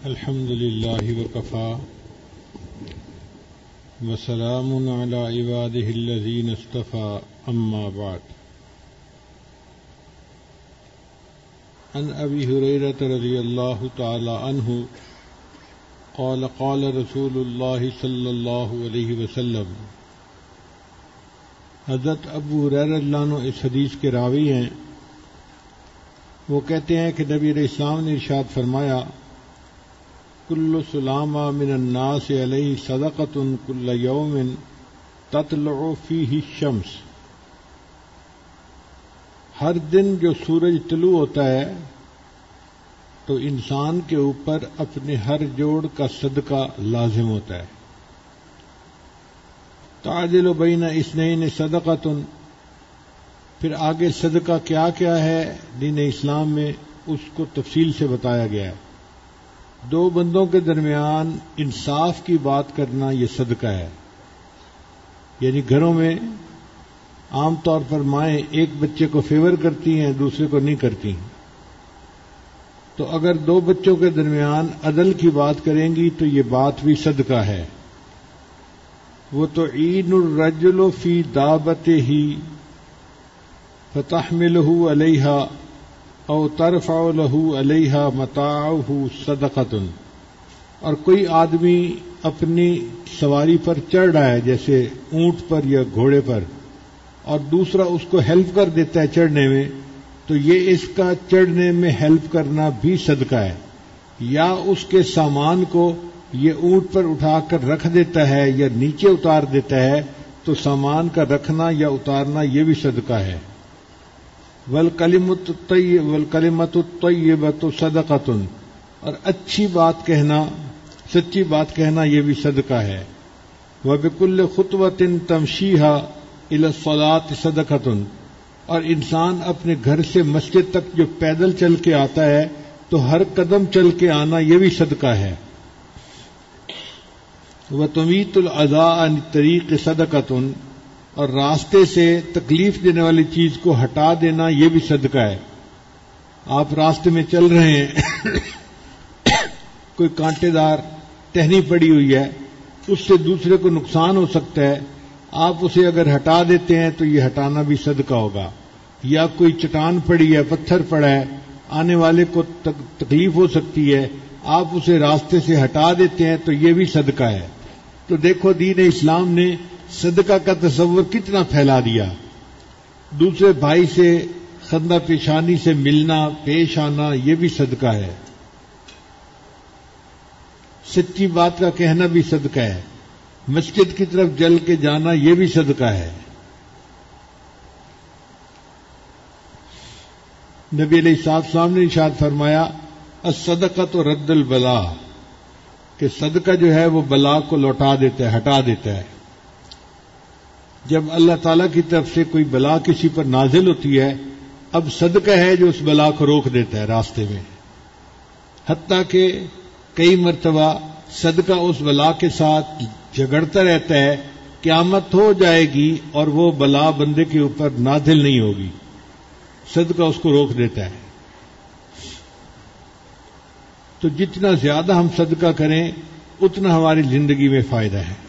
الحمد لله وكفى وسلام على عباده الذين اصطفى أما بعد عن أبي هريرة رضي الله تعالى عنه قال قال رسول الله صلى الله عليه وسلم. حضرت ابو ہریرہ رضی اللہ عنہ اس حدیث کے راوی ہیں. وہ کہتے ہیں کہ نبی علیہ السلام نے ارشاد فرمایا کل سلامہ من الناس علیہ صدقۃ کل یوم تطلع فیہ الشمس. ہر دن جو سورج طلوع ہوتا ہے تو انسان کے اوپر اپنے ہر جوڑ کا صدقہ لازم ہوتا ہے. تعدل بین اثنین صدقۃ. پھر آگے صدقہ کیا کیا ہے دین اسلام میں اس کو تفصیل سے بتایا گیا ہے. دو بندوں کے درمیان انصاف کی بات کرنا یہ صدقہ ہے. یعنی گھروں میں عام طور پر مائیں ایک بچے کو فیور کرتی ہیں دوسرے کو نہیں کرتی ہیں. تو اگر دو بچوں کے درمیان عدل کی بات کریں گی تو یہ بات بھی صدقہ ہے. وہ تو عین الرجل فی دابتہ فتحملہ علیہا او ترفع له علیہا متاعہ صدقۃ. اور کوئی آدمی اپنی سواری پر چڑھ رہا ہے جیسے اونٹ پر یا گھوڑے پر اور دوسرا اس کو ہیلپ کر دیتا ہے چڑھنے میں تو یہ اس کا چڑھنے میں ہیلپ کرنا بھی صدقہ ہے. یا اس کے سامان کو یہ اونٹ پر اٹھا کر رکھ دیتا ہے یا نیچے اتار دیتا ہے تو سامان کا رکھنا یا اتارنا یہ بھی صدقہ ہے. والکلمۃ الطیبۃ صدقۃ. اور اچھی بات کہنا سچی بات کہنا یہ بھی صدقہ ہے. وبکل خطوۃ تمشیھا الی الصلاۃ صدقۃ. اور انسان اپنے گھر سے مسجد تک جو پیدل چل کے آتا ہے تو ہر قدم چل کے آنا یہ بھی صدقہ ہے. وتمیت الاذی عن الطریق صدقۃ. اور راستے سے تکلیف دینے والی چیز کو ہٹا دینا یہ بھی صدقہ ہے. آپ راستے میں چل رہے ہیں کوئی کانٹے دار ٹہنی پڑی ہوئی ہے اس سے دوسرے کو نقصان ہو سکتا ہے. آپ اسے اگر ہٹا دیتے ہیں تو یہ ہٹانا بھی صدقہ ہوگا. یا کوئی چٹان پڑی ہے پتھر پڑا ہے آنے والے کو تکلیف ہو سکتی ہے آپ اسے راستے سے ہٹا دیتے ہیں تو یہ بھی صدقہ ہے. تو دیکھو دین اسلام نے صدقہ کا تصور کتنا پھیلا دیا. دوسرے بھائی سے خندہ پیشانی سے ملنا پیش آنا یہ بھی صدقہ ہے. سچی بات کا کہنا بھی صدقہ ہے. مسجد کی طرف جل کے جانا یہ بھی صدقہ ہے. نبی علیہ السلام نے ارشاد فرمایا الصدقۃ رد البلاء کہ صدقہ جو ہے وہ بلا کو لوٹا دیتا ہے ہٹا دیتا ہے. جب اللہ تعالیٰ کی طرف سے کوئی بلا کسی پر نازل ہوتی ہے اب صدقہ ہے جو اس بلا کو روک دیتا ہے راستے میں. حتیٰ کہ کئی مرتبہ صدقہ اس بلا کے ساتھ جھگڑتا رہتا ہے قیامت ہو جائے گی اور وہ بلا بندے کے اوپر نازل نہیں ہوگی. صدقہ اس کو روک دیتا ہے. تو جتنا زیادہ ہم صدقہ کریں اتنا ہماری زندگی میں فائدہ ہے.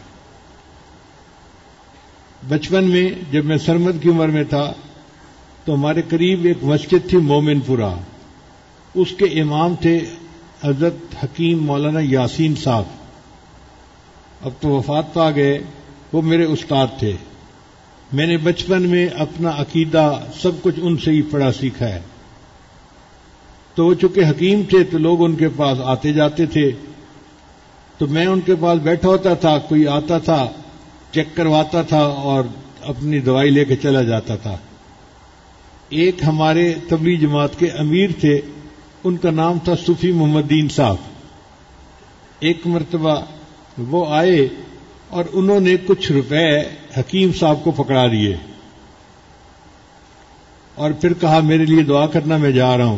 بچپن میں جب میں سرمد کی عمر میں تھا تو ہمارے قریب ایک مسجد تھی مومن پورہ. اس کے امام تھے حضرت حکیم مولانا یاسین صاحب. اب تو وفات پا گئے. وہ میرے استاد تھے. میں نے بچپن میں اپنا عقیدہ سب کچھ ان سے ہی پڑھا سیکھا ہے. تو وہ چونکہ حکیم تھے تو لوگ ان کے پاس آتے جاتے تھے تو میں ان کے پاس بیٹھا ہوتا تھا. کوئی آتا تھا چیک کرواتا تھا اور اپنی دوائی لے کے چلا جاتا تھا. ایک ہمارے تبلیغ جماعت کے امیر تھے ان کا نام تھا صوفی محمد دین صاحب. ایک مرتبہ وہ آئے اور انہوں نے کچھ روپے حکیم صاحب کو پکڑا دیے اور پھر کہا میرے لیے دعا کرنا میں جا رہا ہوں.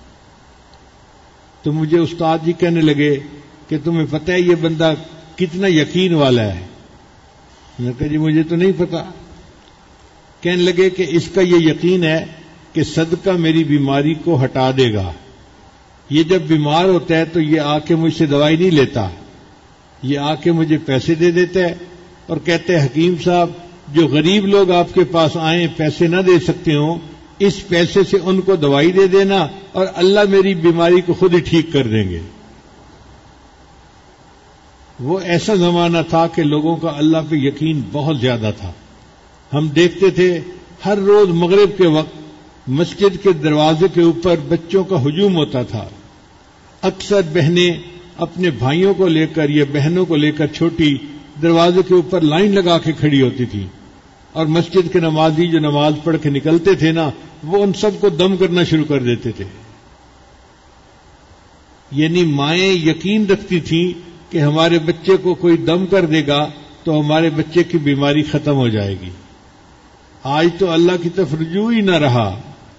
تو مجھے استاد جی کہنے لگے کہ تمہیں پتہ ہے یہ بندہ کتنا یقین والا ہے. میں نے کہا جی مجھے تو نہیں پتا. کہنے لگے کہ اس کا یہ یقین ہے کہ صدقہ میری بیماری کو ہٹا دے گا. یہ جب بیمار ہوتا ہے تو یہ آ کے مجھ سے دوائی نہیں لیتا، یہ آ کے مجھے پیسے دے دیتا ہے اور کہتے ہیں حکیم صاحب جو غریب لوگ آپ کے پاس آئیں پیسے نہ دے سکتے ہوں، اس پیسے سے ان کو دوائی دے دینا اور اللہ میری بیماری کو خود ہی ٹھیک کر دیں گے۔ وہ ایسا زمانہ تھا کہ لوگوں کا اللہ پہ یقین بہت زیادہ تھا۔ ہم دیکھتے تھے ہر روز مغرب کے وقت مسجد کے دروازے کے اوپر بچوں کا ہجوم ہوتا تھا۔ اکثر بہنیں اپنے بھائیوں کو لے کر یا بہنوں کو لے کر چھوٹی دروازے کے اوپر لائن لگا کے کھڑی ہوتی تھی، اور مسجد کے نمازی جو نماز پڑھ کے نکلتے تھے نا، وہ ان سب کو دم کرنا شروع کر دیتے تھے۔ یعنی مائیں یقین رکھتی تھیں کہ ہمارے بچے کو کوئی دم کر دے گا تو ہمارے بچے کی بیماری ختم ہو جائے گی۔ آج تو اللہ کی طرف رجوع ہی نہ رہا۔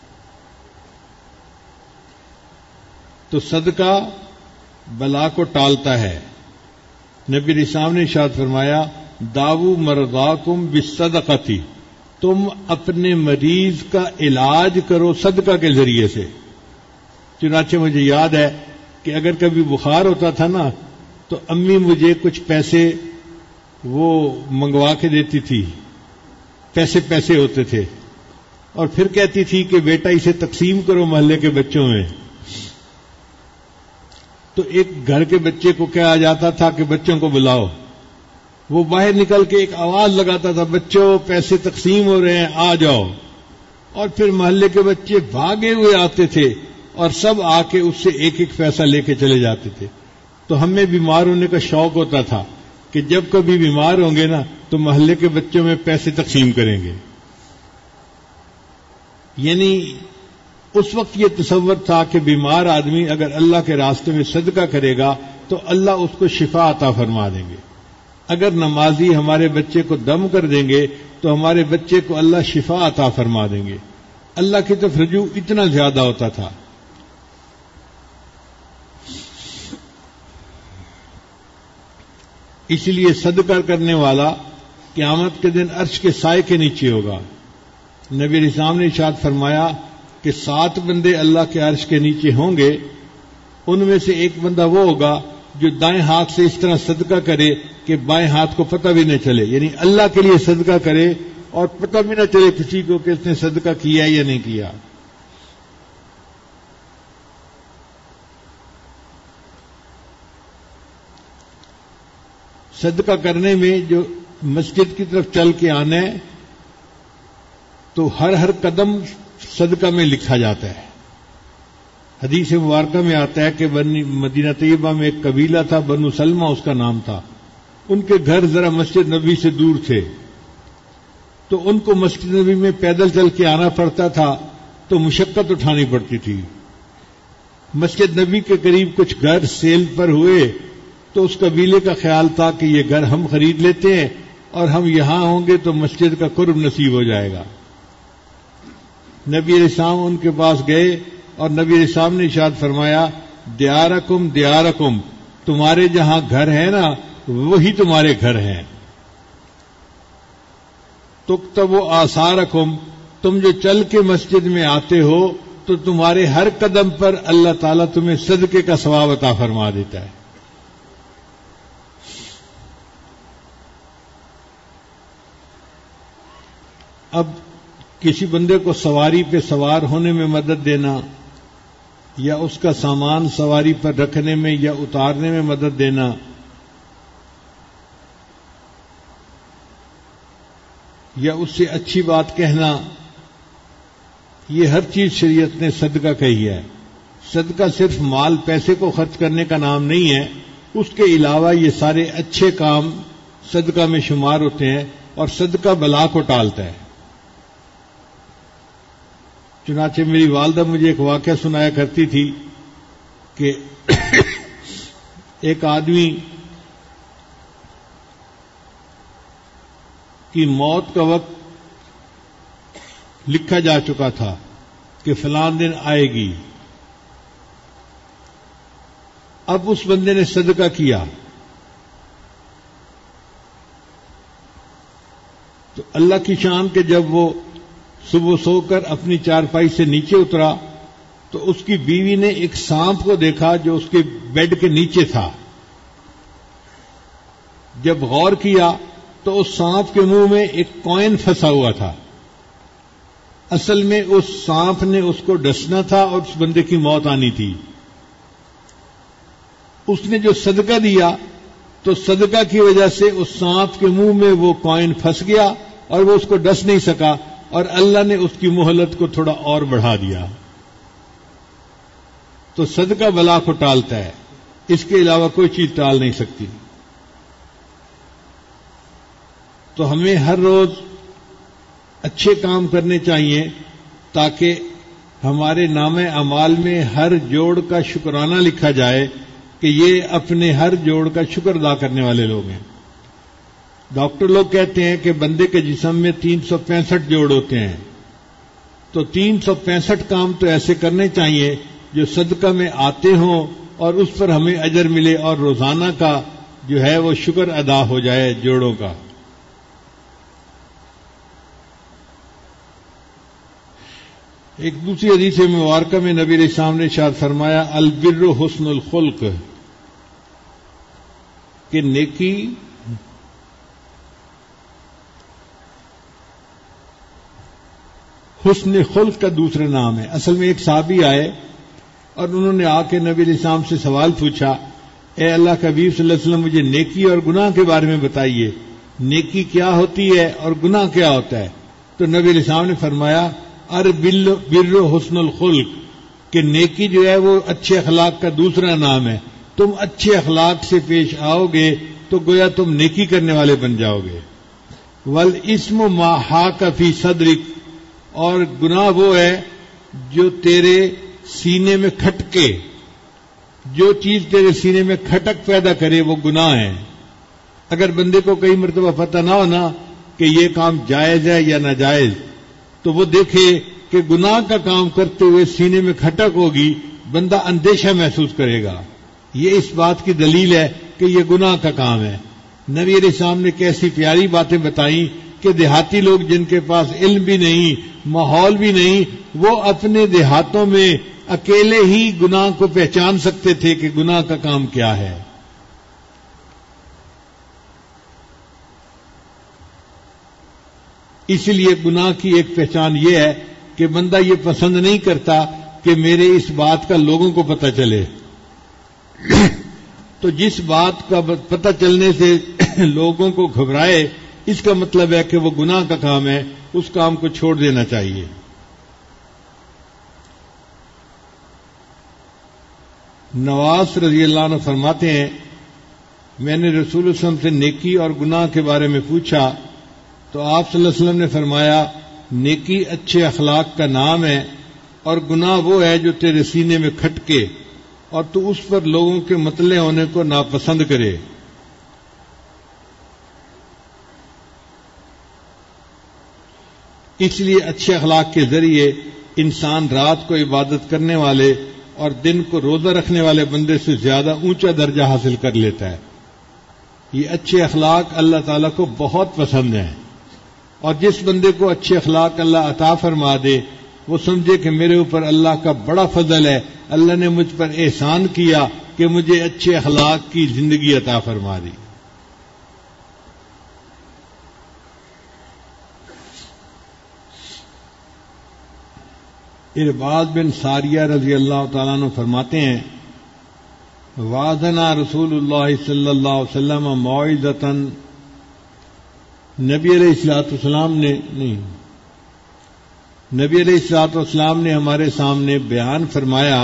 تو صدقہ بلا کو ٹالتا ہے۔ نبی علیہ السلام نے ارشاد فرمایا داؤ مرضاکم بالصدقۃ، تم اپنے مریض کا علاج کرو صدقہ کے ذریعے سے۔ چنانچہ مجھے یاد ہے کہ اگر کبھی بخار ہوتا تھا نا تو امی مجھے کچھ پیسے وہ منگوا کے دیتی تھی، پیسے ہوتے تھے، اور پھر کہتی تھی کہ بیٹا اسے تقسیم کرو محلے کے بچوں میں۔ تو ایک گھر کے بچے کو کہا جاتا تھا کہ بچوں کو بلاؤ، وہ باہر نکل کے ایک آواز لگاتا تھا بچوں پیسے تقسیم ہو رہے ہیں آ جاؤ، اور پھر محلے کے بچے بھاگے ہوئے آتے تھے اور سب آ کے اس سے ایک ایک پیسہ لے کے چلے جاتے تھے۔ تو ہمیں بیمار ہونے کا شوق ہوتا تھا کہ جب کبھی بیمار ہوں گے نا تو محلے کے بچوں میں پیسے تقسیم کریں گے۔ یعنی اس وقت یہ تصور تھا کہ بیمار آدمی اگر اللہ کے راستے میں صدقہ کرے گا تو اللہ اس کو شفا عطا فرما دیں گے۔ اگر نمازی ہمارے بچے کو دم کر دیں گے تو ہمارے بچے کو اللہ شفا عطا فرما دیں گے۔ اللہ کی طرف رجوع اتنا زیادہ ہوتا تھا۔ اس لیے صدقہ کرنے والا قیامت کے دن عرش کے سائے کے نیچے ہوگا۔ نبی علیہ السلام نے ارشاد فرمایا کہ 7 بندے اللہ کے عرش کے نیچے ہوں گے، ان میں سے ایک بندہ وہ ہوگا جو دائیں ہاتھ سے اس طرح صدقہ کرے کہ بائیں ہاتھ کو پتہ بھی نہ چلے، یعنی اللہ کے لیے صدقہ کرے اور پتہ بھی نہ چلے کسی کو کہ اس نے صدقہ کیا یا نہیں کیا۔ صدقہ کرنے میں جو مسجد کی طرف چل کے آنا ہے تو ہر قدم صدقہ میں لکھا جاتا ہے۔ حدیث مبارکہ میں آتا ہے کہ مدینہ طیبہ میں ایک قبیلہ تھا، بنو سلمہ اس کا نام تھا، ان کے گھر ذرا مسجد نبی سے دور تھے، تو ان کو مسجد نبی میں پیدل چل کے آنا پڑتا تھا تو مشقت اٹھانی پڑتی تھی۔ مسجد نبی کے قریب کچھ گھر سیل پر ہوئے تو اس قبیلے کا خیال تھا کہ یہ گھر ہم خرید لیتے ہیں اور ہم یہاں ہوں گے تو مسجد کا قرب نصیب ہو جائے گا۔ نبی علیہ السلام ان کے پاس گئے اور نبی علیہ السلام نے ارشاد فرمایا دیارکم دیارکم، تمہارے جہاں گھر ہیں نا وہی تمہارے گھر ہیں۔ تکتب آثارکم، تم جو چل کے مسجد میں آتے ہو تو تمہارے ہر قدم پر اللہ تعالیٰ تمہیں صدقے کا ثواب عطا فرما دیتا ہے۔ اب کسی بندے کو سواری پہ سوار ہونے میں مدد دینا یا اس کا سامان سواری پر رکھنے میں یا اتارنے میں مدد دینا، یا اس سے اچھی بات کہنا، یہ ہر چیز شریعت نے صدقہ کہی ہے۔ صدقہ صرف مال پیسے کو خرچ کرنے کا نام نہیں ہے، اس کے علاوہ یہ سارے اچھے کام صدقہ میں شمار ہوتے ہیں، اور صدقہ بلا کو ٹالتا ہے۔ چنانچہ میری والدہ مجھے ایک واقعہ سنایا کرتی تھی کہ ایک آدمی کی موت کا وقت لکھا جا چکا تھا کہ فلاں دن آئے گی۔ اب اس بندے نے صدقہ کیا تو اللہ کی شان کہ جب وہ صبح سو کر اپنی چارپائی سے نیچے اترا تو اس کی بیوی نے ایک سانپ کو دیکھا جو اس کے بیڈ کے نیچے تھا. جب غور کیا تو اس سانپ کے منہ میں ایک کوئن پھنسا ہوا تھا. اصل میں اس سانپ نے اس کو ڈسنا تھا اور اس بندے کی موت آنی تھی. اس نے جو صدقہ دیا تو صدقہ کی وجہ سے اس سانپ کے منہ میں وہ کوئن پھنس گیا اور وہ اس کو ڈس نہیں سکا, اور اللہ نے اس کی مہلت کو تھوڑا اور بڑھا دیا. تو صدقہ بلا کو ٹالتا ہے, اس کے علاوہ کوئی چیز ٹال نہیں سکتی. تو ہمیں ہر روز اچھے کام کرنے چاہیے تاکہ ہمارے نامہ اعمال میں ہر جوڑ کا شکرانہ لکھا جائے کہ یہ اپنے ہر جوڑ کا شکر ادا کرنے والے لوگ ہیں. ڈاکٹر لوگ کہتے ہیں کہ بندے کے جسم میں 365 جوڑ ہوتے ہیں, تو 365 کام تو ایسے کرنے چاہیے جو صدقہ میں آتے ہوں اور اس پر ہمیں اجر ملے اور روزانہ کا جو ہے وہ شکر ادا ہو جائے جوڑوں کا. ایک دوسری حدیث مبارکہ میں نبی علیہ السلام نے ارشاد فرمایا البر حسن الخلق, کہ نیکی حسن خلق کا دوسرا نام ہے. اصل میں ایک صحابی آئے اور انہوں نے آ کے نبی علیہ السلام سے سوال پوچھا, اے اللہ کے حبیب صلی اللہ علیہ وسلم مجھے نیکی اور گناہ کے بارے میں بتائیے, نیکی کیا ہوتی ہے اور گناہ کیا ہوتا ہے؟ تو نبی علیہ السلام نے فرمایا بر حسن الخلق, کہ نیکی جو ہے وہ اچھے اخلاق کا دوسرا نام ہے. تم اچھے اخلاق سے پیش آؤ گے تو گویا تم نیکی کرنے والے بن جاؤ گے. والاسم ما حاک فی صدرک, اور گناہ وہ ہے جو تیرے سینے میں کھٹکے, جو چیز تیرے سینے میں کھٹک پیدا کرے وہ گناہ ہے. اگر بندے کو کئی مرتبہ پتہ نہ ہونا کہ یہ کام جائز ہے یا ناجائز, تو وہ دیکھے کہ گناہ کا کام کرتے ہوئے سینے میں کھٹک ہوگی, بندہ اندیشہ محسوس کرے گا. یہ اس بات کی دلیل ہے کہ یہ گناہ کا کام ہے. نبی علیہ السلام نے کیسی پیاری باتیں بتائیں کہ دیہاتی لوگ جن کے پاس علم بھی نہیں, ماحول بھی نہیں, وہ اپنے دیہاتوں میں اکیلے ہی گناہ کو پہچان سکتے تھے کہ گناہ کا کام کیا ہے. اس لیے گناہ کی ایک پہچان یہ ہے کہ بندہ یہ پسند نہیں کرتا کہ میرے اس بات کا لوگوں کو پتہ چلے. تو جس بات کا پتہ چلنے سے لوگوں کو گھبرائے, اس کا مطلب ہے کہ وہ گناہ کا کام ہے, اس کام کو چھوڑ دینا چاہیے. نواز رضی اللہ عنہ فرماتے ہیں میں نے رسول اللہ صلی اللہ علیہ وسلم سے نیکی اور گناہ کے بارے میں پوچھا تو آپ صلی اللہ علیہ وسلم نے فرمایا نیکی اچھے اخلاق کا نام ہے اور گناہ وہ ہے جو تیرے سینے میں کھٹکے اور تو اس پر لوگوں کے مطلع ہونے کو ناپسند کرے. اس لیے اچھے اخلاق کے ذریعے انسان رات کو عبادت کرنے والے اور دن کو روزہ رکھنے والے بندے سے زیادہ اونچا درجہ حاصل کر لیتا ہے. یہ اچھے اخلاق اللہ تعالیٰ کو بہت پسند ہیں, اور جس بندے کو اچھے اخلاق اللہ عطا فرما دے وہ سمجھے کہ میرے اوپر اللہ کا بڑا فضل ہے, اللہ نے مجھ پر احسان کیا کہ مجھے اچھے اخلاق کی زندگی عطا فرما دی. ارباز بن ساریہ رضی اللہ تعالیٰ عنہ فرماتے ہیں وعظنا رسول اللہ صلی اللہ علیہ وسلم موعظۃ, نبی علیہ الصلوۃ والسلام نے ہمارے سامنے بیان فرمایا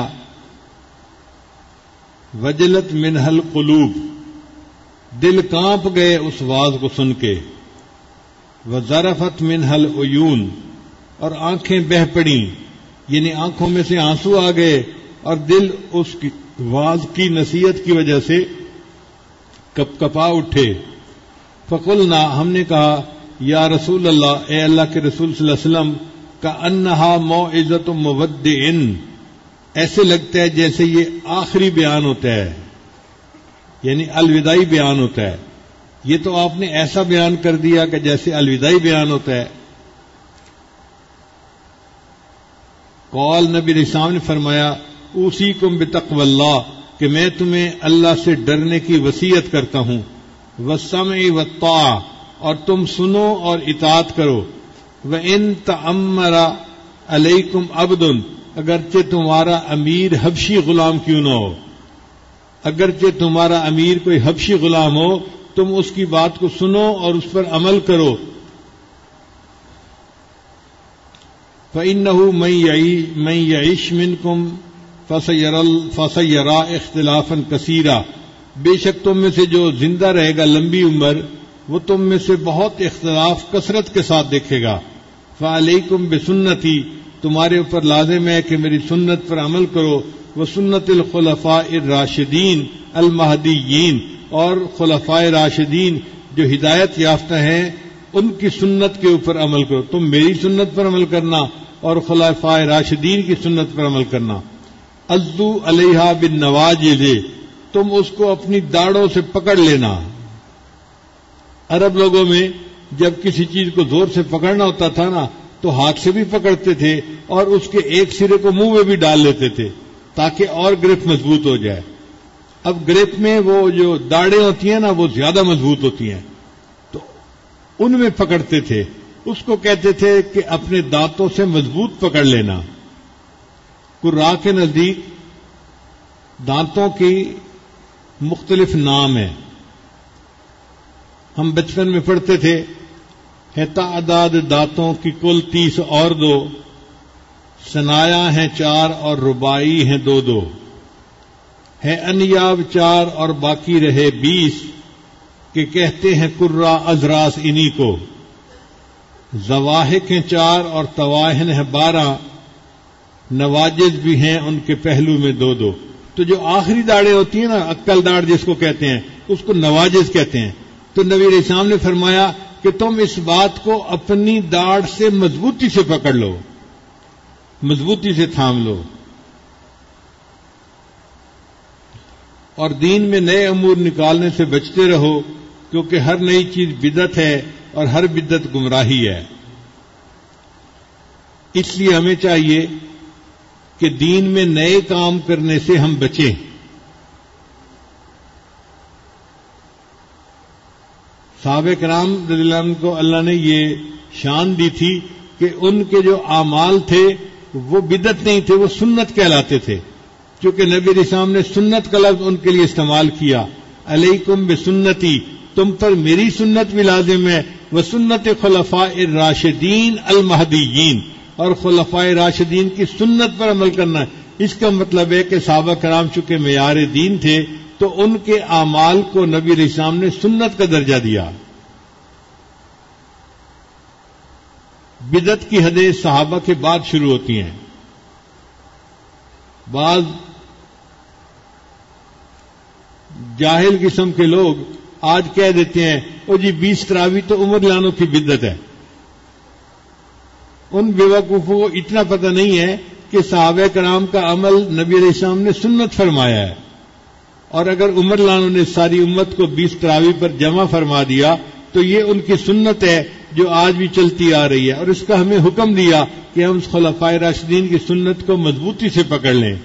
وجلت منہ القلوب, دل کانپ گئے اس واعظ کو سن کے, وذرفت منہ العیون, اور آنکھیں بہہ پڑیں, یعنی آنکھوں میں سے آنسو آ گئے اور دل اس کی واعظ کی نصیحت کی وجہ سے کپ کپا اٹھے. فقلنا, ہم نے کہا یا رسول اللہ, اے اللہ کے رسول صلی اللہ علیہ وسلم, کأنہا موعظۃ مودع, ایسے لگتا ہے جیسے یہ آخری بیان ہوتا ہے, یعنی الوداعی بیان ہوتا ہے. یہ تو آپ نے ایسا بیان کر دیا کہ جیسے الوداعی بیان ہوتا ہے. قال نبی علیہ السلام نے فرمایا اوصیکم بتقوی اللہ کہ میں تمہیں اللہ سے ڈرنے کی وصیت کرتا ہوں، والسمع والطاعہ اور تم سنو اور اطاعت کرو، وَإِن تَأَمَّرَ عَلَيْكُمْ عَبْدٌ اگرچہ تمہارا امیر حبشی غلام کیوں نہ ہو، اگرچہ تمہارا امیر کوئی حبشی غلام ہو تم اس کی بات کو سنو اور اس پر عمل کرو، فَإِنَّهُ مَن يَعِشْ مِنْكُمْ فَسَيَرَىٰ اخْتِلَافًا كَثِيرًا بے شک تم میں سے جو زندہ رہے گا لمبی عمر وہ تم میں سے بہت اختلاف کثرت کے ساتھ دیکھے گا، فَعَلَيْكُمْ بِسُنَّتِي تمہارے اوپر لازم ہے کہ میری سنت پر عمل کرو، وَسُنَّتِ الْخُلَفَاءِ الرَّاشِدِينَ الْمَهْدِيِّينَ اور خلفائے راشدین جو ہدایت یافتہ ہیں ان کی سنت کے اوپر عمل کرو، تم میری سنت پر عمل کرنا اور خلفائے راشدین کی سنت پر عمل کرنا، عضو علیہا بالنواجذ تم اس کو اپنی داڑھوں سے پکڑ لینا۔ عرب لوگوں میں جب کسی چیز کو زور سے پکڑنا ہوتا تھا نا تو ہاتھ سے بھی پکڑتے تھے اور اس کے ایک سرے کو منہ میں بھی ڈال لیتے تھے تاکہ اور گرپ مضبوط ہو جائے۔ اب گرپ میں وہ جو داڑیں ہوتی ہیں نا وہ زیادہ مضبوط ہوتی ہیں تو ان میں پکڑتے تھے، اس کو کہتے تھے کہ اپنے دانتوں سے مضبوط پکڑ لینا۔ قراء کے نزدیک دانتوں کی مختلف نام ہیں، ہم بچپن میں پڑھتے تھے ہے تعداد دانتوں کی کل 30 اور 2، ثنایا ہیں 4 اور رباعی ہیں 2 ہے انیاب 4 اور باقی رہے 20 کہ کہتے ہیں قراء ازراس انہی کو، زواحق ہیں 4 اور طواہن ہیں 12، نواجز بھی ہیں ان کے پہلو میں 2 تو جو آخری داڑیں ہوتی ہیں نا عقل داڑ جس کو کہتے ہیں اس کو نواجز کہتے ہیں۔ تو نبی علیہ السلام نے فرمایا کہ تم اس بات کو اپنی داڑ سے مضبوطی سے پکڑ لو، مضبوطی سے تھام لو، اور دین میں نئے امور نکالنے سے بچتے رہو کیونکہ ہر نئی چیز بدعت ہے اور ہر بدعت گمراہی ہے۔ اس لیے ہمیں چاہیے کہ دین میں نئے کام کرنے سے ہم بچیں۔ صحابہ کرام رضی اللہ عنہ کو اللہ نے یہ شان دی تھی کہ ان کے جو اعمال تھے وہ بدعت نہیں تھے، وہ سنت کہلاتے تھے، کیونکہ نبی علیہ السلام نے سنت کا لفظ ان کے لیے استعمال کیا، علیکم بسنتی تم پر میری سنت بھی لازم ہے، وسنت خلفاء الراشدین المہدیین اور خلفائے راشدین کی سنت پر عمل کرنا ہے۔ اس کا مطلب ہے کہ صحابہ کرام چونکہ معیار دین تھے تو ان کے اعمال کو نبی علیہ السلام نے سنت کا درجہ دیا۔ بدعت کی حدیں صحابہ کے بعد شروع ہوتی ہیں۔ بعض جاہل قسم کے لوگ آج کہہ دیتے ہیں او جی 20 تراویح تو عمر لانوں کی بدعت ہے۔ ان بیوقوفوں کو اتنا پتہ نہیں ہے کہ صحابہ کرام کا عمل نبی علیہ السلام نے سنت فرمایا ہے، اور اگر عمر لانوں نے ساری امت کو 20 تراویح پر جمع فرما دیا تو یہ ان کی سنت ہے جو آج بھی چلتی آ رہی ہے، اور اس کا ہمیں حکم دیا کہ ہم خلفائے راشدین کی سنت کو مضبوطی سے پکڑ لیں۔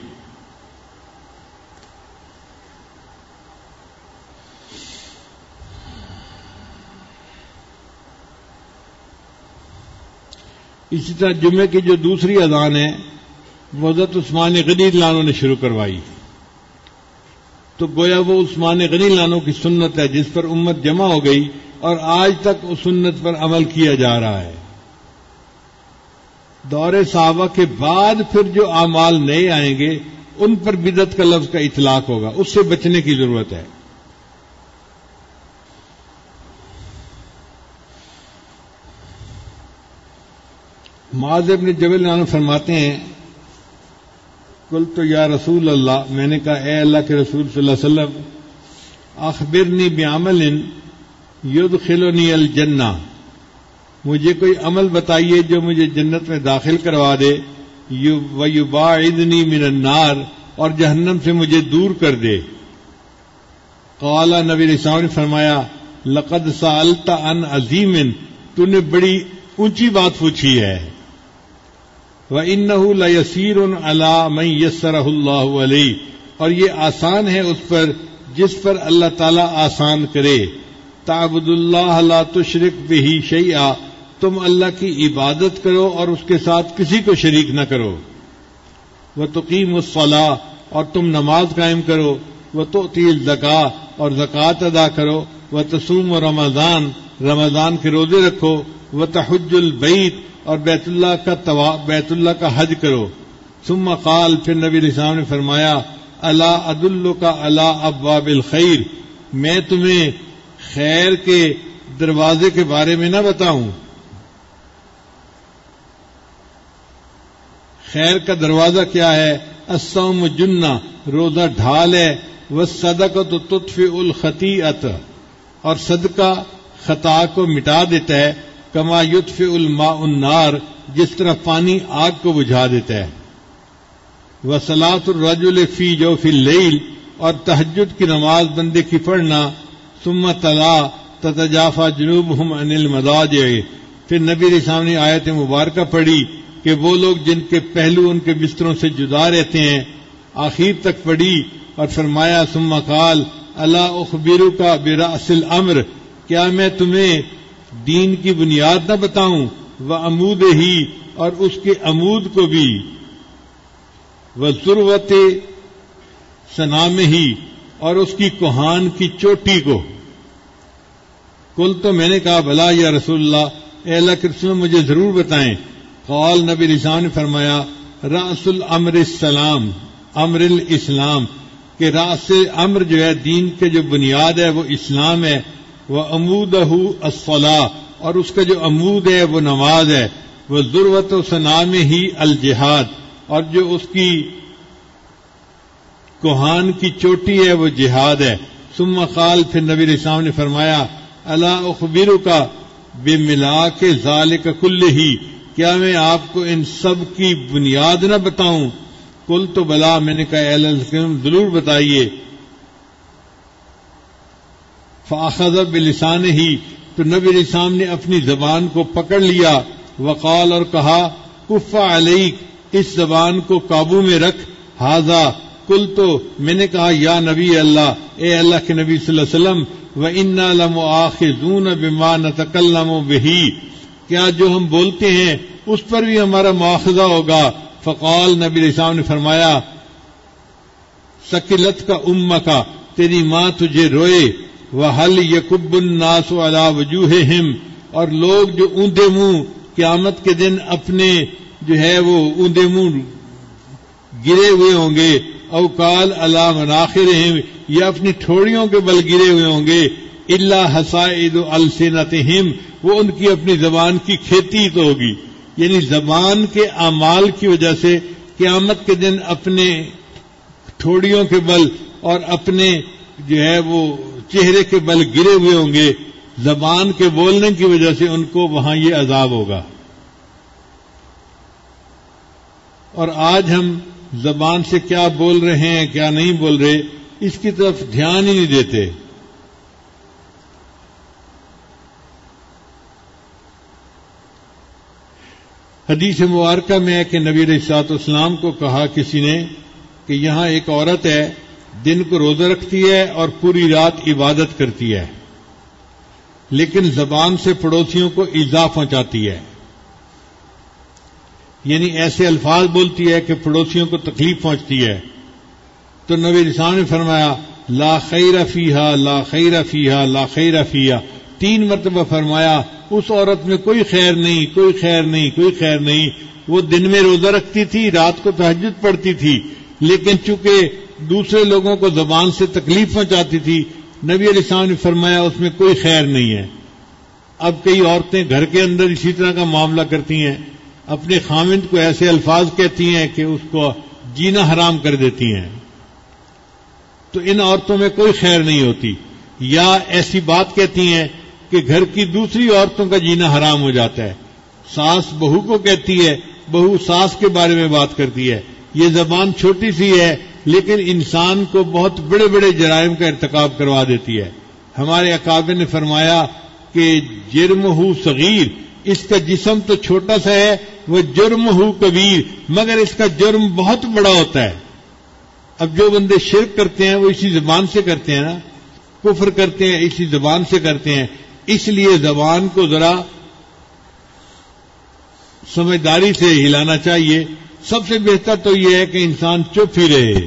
اسی طرح جمعے کی جو دوسری اذان ہے وہ حضرت عثمان غنی لانوں نے شروع کروائی، تو گویا وہ عثمان غنی لانوں کی سنت ہے جس پر امت جمع ہو گئی اور آج تک اس سنت پر عمل کیا جا رہا ہے۔ دور صحابہ کے بعد پھر جو اعمال نئے آئیں گے ان پر بدعت کا لفظ کا اطلاق ہوگا، اس سے بچنے کی ضرورت ہے۔ معاذ بن جبل عنہ فرماتے ہیں قلت یا رسول اللہ، میں نے کہا اے اللہ کے رسول صلی اللہ علیہ وسلم، اخبرنی بعمل یدخلنی الجنہ، مجھے کوئی عمل بتائیے جو مجھے جنت میں داخل کروا دے، ویباعدنی من النار، اور جہنم سے مجھے دور کر دے۔ قال نبی علیہ السلام نے فرمایا لقد سألت عن عظیم، تو نے بڑی اونچی بات پوچھی ہے، وَإِنَّهُ لَيَسِيرٌ عَلَى مَن يَسَّرَهُ اللَّهُ عَلَيْهِ، اور یہ آسان ہے اس پر جس پر اللہ تعالیٰ آسان کرے. تَعْبُدُ اللَّهَ لَا تُشْرِكْ بِهِ شَيْئًا، تم اللہ کی عبادت کرو اور اس کے ساتھ کسی کو شریک نہ کرو. وَتُقِيمُ الصَّلَاةَ، اور تم نماز قائم کرو. وَتُؤْتِي الزَّكَاةَ، اور زکوٰۃ ادا کرو. وَتَصُومُ رمضان، رمضان کے روزے رکھو. وَتَحُجُّ الْبَيْتَ، اور بیت اللہ کا حج کرو. ثم قال، پھر نبی علیہ السلام نے فرمایا، الا ادلک علی ابواب الخیر، میں تمہیں خیر کے دروازے کے بارے میں نہ بتاؤں؟ خیر کا دروازہ کیا ہے؟ الصوم جنہ، روزہ ڈھال ہے. والصدقۃ تطفئ الخطیئۃ، اور صدقہ خطا کو مٹا دیتا ہے. کما یطفئ الماء النار، جس طرح پانی آگ کو بجھا دیتا ہے. وصلاۃ الرجل فی جوف اللیل، اور تہجد کی نماز بندے کی پڑھنا. ثم تلا تتجافى جنوبهم عن المضاجع، پھر نبی علیہ السلام نے آیت مبارکہ پڑھی کہ وہ لوگ جن کے پہلو ان کے بستروں سے جدا رہتے ہیں، آخر تک پڑھی اور فرمایا ثم قال الا اخبرک برأس الامر، کیا میں تمہیں دین کی بنیاد نہ بتاؤں؟ وعمودہ، اور اس کے عمود کو بھی. وذروۃ سنامہ، اور اس کی کوہان کی چوٹی کو. کل تو میں نے کہا بلا یا رسول اللہ، اے اللہ کے رسول مجھے ضرور بتائیں. قال، نبی علیہ السلام نے فرمایا رأس الامر السلام، امر الاسلام، کہ رأس امر جو ہے دین کے جو بنیاد ہے وہ اسلام ہے. وعمودہ الصلاۃ، اور اس کا جو عمود ہے وہ نماز ہے. وذروۃ سنامہ الجہاد، اور جو اس کی کوہان کی چوٹی ہے وہ جہاد ہے. ثم قال، پھر نبی علیہ السلام نے فرمایا الا اخبرک بملاک ذالک کلہ، کیا میں آپ کو ان سب کی بنیاد نہ بتاؤں؟ کل تو بلا، میں نے کہا اے اللہ کے رسول ضرور بتائیے. فاخذ بلسانہ، تو نبی علیہ السلام نے اپنی زبان کو پکڑ لیا. وقال، اور کہا کف علیک، اس زبان کو قابو میں رکھ. ھذا، کل تو میں نے کہا یا نبی اللہ، اے اللہ کے نبی صلی اللہ علیہ وسلم، وَإِنَّا لَمُؤَاخِذُونَ بِمَا نَتَكَلَّمُ بِهِ، کیا جو ہم بولتے ہیں اس پر بھی ہمارا مواخذہ ہوگا. فقال، نبی علیہ السلام نے فرمایا ثقلت کا امکا، تیری ماں تجھے روئے. وَهَلْ يَكُبُّ النَّاسُ عَلَى وُجُوهِهِمْ، اور لوگ جو اوندے منہ قیامت کے دن اپنے جو ہے وہ اوندے منہ گرے ہوئے ہوں گے. او قال علی مناخرہم، یا اپنی ٹھوڑیوں کے بل گرے ہوئے ہوں گے. الا حصائد السنتہم، وہ ان کی اپنی زبان کی کھیتی تو ہوگی، یعنی زبان کے اعمال کی وجہ سے قیامت کے دن اپنے ٹھوڑیوں کے بل اور اپنے جو ہے وہ چہرے کے بل گرے ہوئے ہوں گے. زبان کے بولنے کی وجہ سے ان کو وہاں یہ عذاب ہوگا. اور آج ہم زبان سے کیا بول رہے ہیں کیا نہیں بول رہے اس کی طرف دھیان ہی نہیں دیتے. حدیث مبارکہ میں ہے کہ نبی علیہ الصلوۃ والسلام کو کہا کسی نے کہ یہاں ایک عورت ہے، دن کو روزہ رکھتی ہے اور پوری رات عبادت کرتی ہے، لیکن زبان سے پڑوسیوں کو ایذا پہنچاتی ہے، یعنی ایسے الفاظ بولتی ہے کہ پڑوسیوں کو تکلیف پہنچتی ہے. تو نبی علیہ السلام نے فرمایا لا خیر فیہا، لا خیر فیہا، لا خیر فیہا، 3 مرتبہ فرمایا اس عورت میں کوئی خیر نہیں، کوئی خیر نہیں، کوئی خیر نہیں. وہ دن میں روزہ رکھتی تھی، رات کو تہجد پڑھتی تھی، لیکن چونکہ دوسرے لوگوں کو زبان سے تکلیف پہنچاتی تھی، نبی علیہ السلام نے فرمایا اس میں کوئی خیر نہیں ہے. اب کئی عورتیں گھر کے اندر اسی طرح کا معاملہ کرتی ہیں، اپنے خاوند کو ایسے الفاظ کہتی ہیں کہ اس کو جینا حرام کر دیتی ہیں. تو ان عورتوں میں کوئی خیر نہیں ہوتی. یا ایسی بات کہتی ہیں کہ گھر کی دوسری عورتوں کا جینا حرام ہو جاتا ہے. ساس بہو کو کہتی ہے، بہو ساس کے بارے میں بات کرتی ہے. یہ زبان چھوٹی سی ہے لیکن انسان کو بہت بڑے بڑے جرائم کا ارتکاب کروا دیتی ہے. ہمارے اکابر نے فرمایا کہ جرمہ صغیر، اس کا جسم تو چھوٹا سا ہے وہ جرم ہو کبیر، مگر اس کا جرم بہت بڑا ہوتا ہے۔ اب جو بندے شرک کرتے ہیں وہ اسی زبان سے کرتے ہیں نا، کفر کرتے ہیں اسی زبان سے کرتے ہیں، اس لیے زبان کو ذرا سمجھداری سے ہلانا چاہیے۔ سب سے بہتر تو یہ ہے کہ انسان چپ ہی رہے۔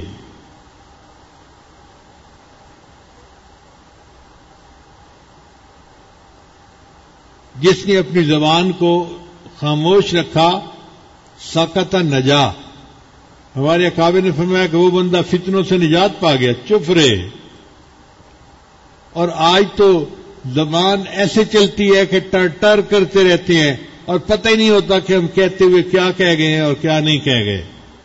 جس نے اپنی زبان کو خاموش رکھا سکت نجا، ہمارے اکابر نے فرمایا کہ وہ بندہ فتنوں سے نجات پا گیا، چپ رہے۔ اور آج تو زبان ایسے چلتی ہے کہ ٹر ٹر کرتے رہتے ہیں اور پتہ ہی نہیں ہوتا کہ ہم کہتے ہوئے کیا کہہ گئے ہیں اور کیا نہیں کہہ گئے۔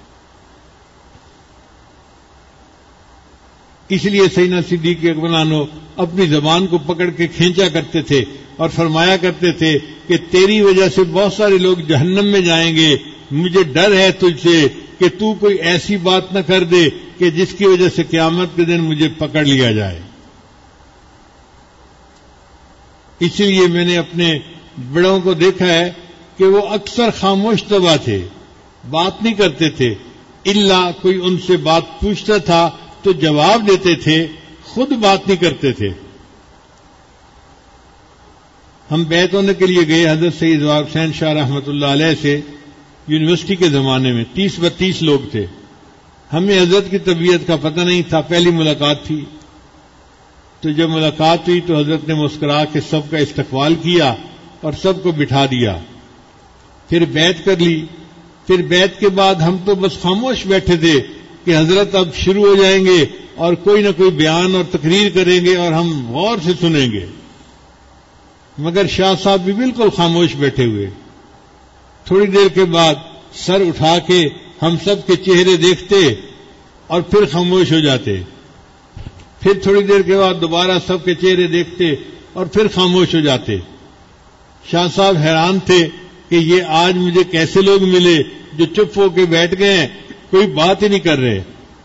اس لیے سیدنا صدیق اکبر عنہ اپنی زبان کو پکڑ کے کھینچا کرتے تھے اور فرمایا کرتے تھے کہ تیری وجہ سے بہت سارے لوگ جہنم میں جائیں گے، مجھے ڈر ہے تجھ سے کہ تو کوئی ایسی بات نہ کر دے کہ جس کی وجہ سے قیامت کے دن مجھے پکڑ لیا جائے۔ اسی لیے میں نے اپنے بڑوں کو دیکھا ہے کہ وہ اکثر خاموش طبع تھے، بات نہیں کرتے تھے، الا کوئی ان سے بات پوچھتا تھا تو جواب دیتے تھے، خود بات نہیں کرتے تھے۔ ہم بیعت ہونے کے لیے گئے حضرت سید ضیاء حسین شاہ رحمۃ اللہ علیہ سے یونیورسٹی کے زمانے میں 30-32 لوگ تھے۔ ہمیں حضرت کی طبیعت کا پتہ نہیں تھا، پہلی ملاقات تھی۔ تو جب ملاقات ہوئی تو حضرت نے مسکرا کے سب کا استقبال کیا اور سب کو بٹھا دیا، پھر بیعت کر لی۔ پھر بیعت کے بعد ہم تو بس خاموش بیٹھے تھے کہ حضرت اب شروع ہو جائیں گے اور کوئی نہ کوئی بیان اور تقریر کریں گے اور ہم غور سے سنیں گے، مگر شاہ صاحب بھی بالکل خاموش بیٹھے ہوئے۔ تھوڑی دیر کے بعد سر اٹھا کے ہم سب کے چہرے دیکھتے اور پھر خاموش ہو جاتے، پھر تھوڑی دیر کے بعد دوبارہ سب کے چہرے دیکھتے اور پھر خاموش ہو جاتے۔ شاہ صاحب حیران تھے کہ یہ آج مجھے کیسے لوگ ملے جو چپ ہو کے بیٹھ گئے ہیں، کوئی بات ہی نہیں کر رہے۔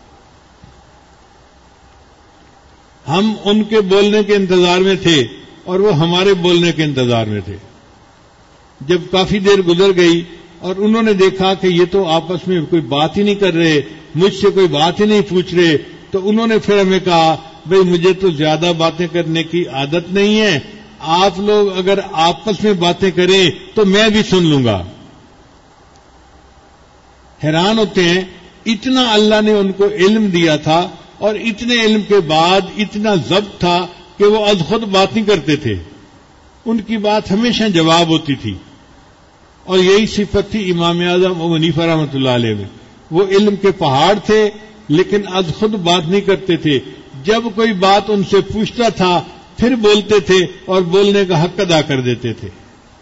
ہم ان کے بولنے کے انتظار میں تھے اور وہ ہمارے بولنے کے انتظار میں تھے۔ جب کافی دیر گزر گئی اور انہوں نے دیکھا کہ یہ تو آپس میں کوئی بات ہی نہیں کر رہے، مجھ سے کوئی بات ہی نہیں پوچھ رہے، تو انہوں نے پھر ہمیں کہا، بھئی مجھے تو زیادہ باتیں کرنے کی عادت نہیں ہے، آپ لوگ اگر آپس میں باتیں کریں تو میں بھی سن لوں گا۔ حیران ہوتے ہیں، اتنا اللہ نے ان کو علم دیا تھا اور اتنے علم کے بعد اتنا ضبط تھا کہ وہ از خود بات نہیں کرتے تھے، ان کی بات ہمیشہ جواب ہوتی تھی۔ اور یہی صفت تھی امام اعظم ابو حنیفہ رحمۃ اللہ علیہ میں، وہ علم کے پہاڑ تھے لیکن از خود بات نہیں کرتے تھے، جب کوئی بات ان سے پوچھتا تھا پھر بولتے تھے اور بولنے کا حق ادا کر دیتے تھے۔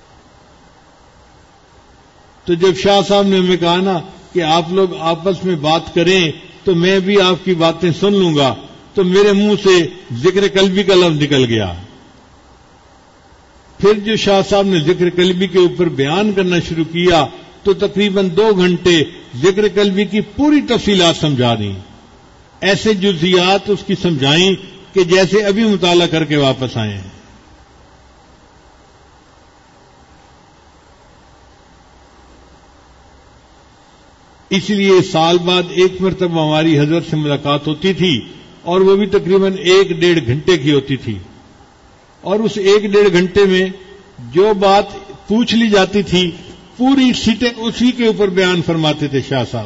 تو جب شاہ صاحب نے ہمیں کہا نا کہ آپ لوگ آپس میں بات کریں تو میں بھی آپ کی باتیں سن لوں گا، تو میرے منہ سے ذکر قلبی کا لفظ نکل گیا۔ پھر جو شاہ صاحب نے ذکر قلبی کے اوپر بیان کرنا شروع کیا تو تقریباً 2 گھنٹے ذکر قلبی کی پوری تفصیلات سمجھا دیں، ایسے جزیات اس کی سمجھائیں کہ جیسے ابھی مطالعہ کر کے واپس آئے ہیں۔ اس لیے سال بعد ایک مرتبہ ہماری حضرت سے ملاقات ہوتی تھی اور وہ بھی تقریباً 1-1.5 گھنٹے کی ہوتی تھی، اور اس 1-1.5 گھنٹے میں جو بات پوچھ لی جاتی تھی پوری سیٹیں اسی کے اوپر بیان فرماتے تھے شاہ صاحب۔